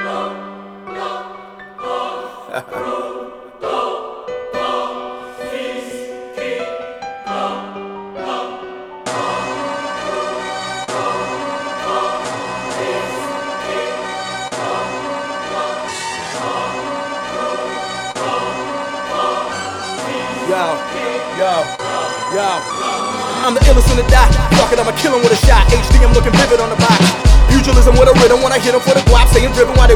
Yo, I'm the illest in the dot. Fuck it, I'ma kill him with a shot. HD, I'm looking vivid on the box. Pugilism with a rhythm when I hit him for the guap. Saying driven while they